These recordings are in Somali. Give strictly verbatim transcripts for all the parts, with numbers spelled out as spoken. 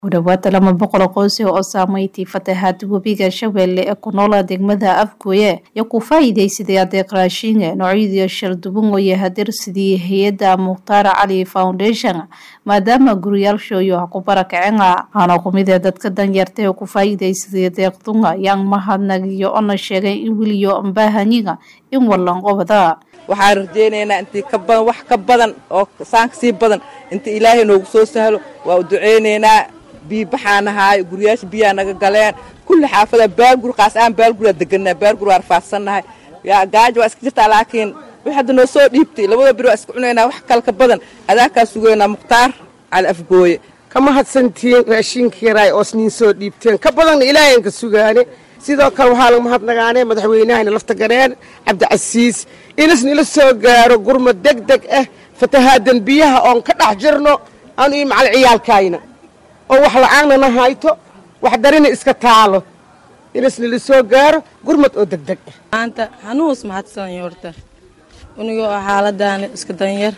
Ku dhawaad laba boqol oo qoys oo saameeyay fatahaad webiga Shabeelle ee ku nool degmada Afgoye iyo ku faa'iideysaday adeeg raashin noocyada shir duban oo yahadir sidii hay'adda Mukhtaar Cali Foundation maadaama guryaal shooyo ku barakaceen aan ku mid dadka danyarta oo ku faa'iideysaday adeegtunga yang mahadnaqiyo oo sheegay in wiliyo baahaniga in wallan qobada waxaan rajeynaynaa intii ka badan wax ka badan oo saanksi badan inta Ilaahay noogu soo sahlo waa u duceynaynaa biibaxaanahay guriyaash biya naga galeen kulli xaafada baalgur qaas aan baalgur deganaa baalgur arfaasanahay yaa gaaj waa iska jirta laakiin waxa noo soo dhiibtay labada biro isku cunaynaa wax kale ka badan adaaka sugeena Mukhtaar Cali Afgoye kama hadsantiin raashinkii raay oo snin soo dhiibteen ka badan Ilaahay ka sugaane sidoo kale waxa lagu mahadnaqaanay madaxweynaha lafta gareen Cabdi Casiis inas nila soo gaaro gurmad degdeg ah fatahaadan biyaha oo ka dhax jirno aan iyo macal ciyaalkayna oo wax la'aanna hayto wax darina iska taalo inas nila soo gaaro gurmad oo degdeg ah maanta hanuus mahadsan yorta unigo xaaladaan iska danyar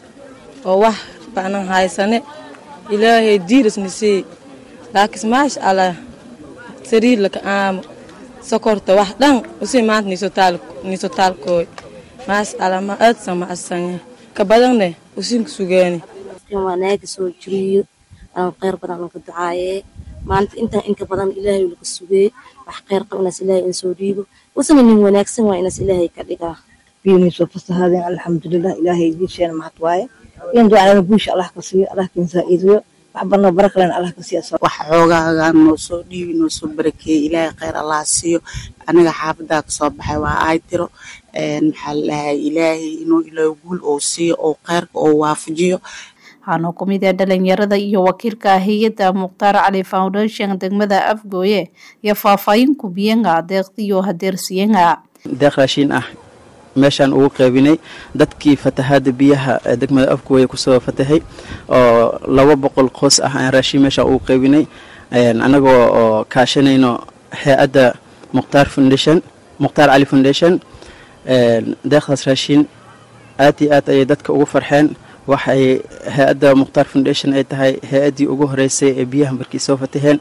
oo wax baanan haysane Ilaahay diiris nisii laakiin maash ala sariir laka aam sokorta wax dhan usi maanta niso taal niso taalkooy maas ala ma aad sama asan ka badanne usin sugeeni wanaag soo jiriyo aan qeyr badan ka ducaaye maanta inta in ka badan Ilaahay uu ka sugay wax qeyr qabna Ilaahay in soo dhiibo wasana nin wanaagsan waa in Ilaahay ka dhigaa biyo soo fasahaadeen alxamdulillah Ilaahay diisheen mahad waaye in ducada buush Allah ka siiyo Allah ka saaciido waxbana baraklan Allah ka siiyo wax xoogaaga noo soo dhiibi noo soo barakeey Ilaahay qeyr Allah siiyo aniga xaafada ka soo baxay waa ay tiro een maxaa Ilaahay inuu Ilaahay guul oo siiyo oo qeyr oo waafajiyo hano kumida dhalinyarada iyo wakiilka hay'adda Mukhtaar Cali Foundation degmada Afgoye ya faafaayin ku biyenga deeqtiyo hadeersiyenga deeq raashin ah meeshan ugu qaybinay dadkii fatahaada biyaha degmada Afgoye ku soo fatahay oo laba boqol qoys ah aan raashin meesha ugu qaybinay anagoo oo kaashanayno hay'adda Mukhtaar Foundation Mukhtaar Cali Foundation deeqdaas raashin aad iyo aad ay dadka ugu farxeen waxay hay'adda Mukhtaar Foundation ay tahay hay'adii ugu horeysay ee biyaha markii soo fataheen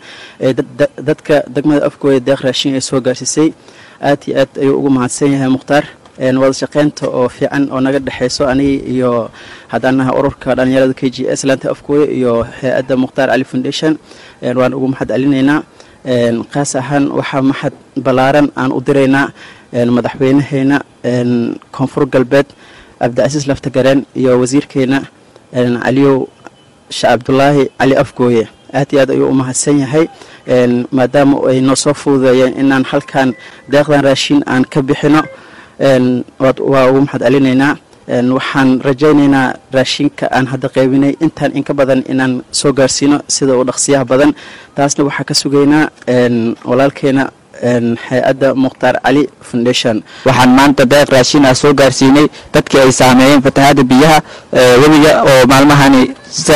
dadka degmada Afgoye deeq raashin ay soo gaarsiisay aad iyo aad ay ugu mahadsan yahay Mukhtaar een wada shaqeynta oo fiican oo naga dhaxeyso aniga iyo hadanaha ururka dhalinyarada K G S laanta Afgoye iyo hay'adda Mukhtaar Cali Foundation een waan ugu mahad celineynaa een qaas ahaan waxa mahad balaaran aan u direynaa een madaxweynaheena een koonfur galbeed Cabdi Casiis lafta gareen iyo wasiirkeena een Aliyow Sheekh Abdullaahi Cali Afgoye aad iyo aad ayuu u mahadsan yahay een maadaama ay noo soo fududeeyeen inaan halkan deeqdan raashin aan ka bixino een waa ugu mahad celineynaa een waxaan rajaynaynaa raashinka aan hadda qaybinay intaan in ka badan inaan soo gaarsiino sida uu dhaqsiyaha badan taasna waxa ka sugaynaa een walaalkeena een hay'adda Mukhtaar Cali Foundation waxaan maanta deeq raashin ah soo gaarsiinay dadkii ay saameeyeen fatahaada biyaha webiga oo maalmahani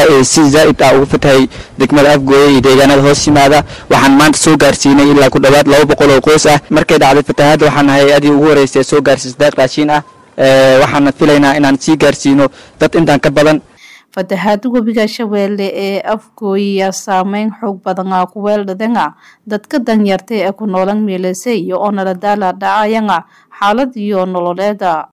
si zaid ah ugu fatahay degmada Afgoye iyo deegaanada hoos yimaada waxaan maanta soo gaarsiinay ilaa ku dhawaad laba boqol oo qoys ah markay dhacday fatahaada waxaan hay'adii ugu horeysay soo gaarsiisay deeq raashin ah waxaan filaynaa inaan sii gaarsiino dad intaan ka badan fatahaad webiga Shabeelle ee Afgoye saameyn xoog badan ku weeldadanga dadka danyarta ee ku nool meelaysay iyo oo nala daala dhacayanga xaalad iyo nololeeda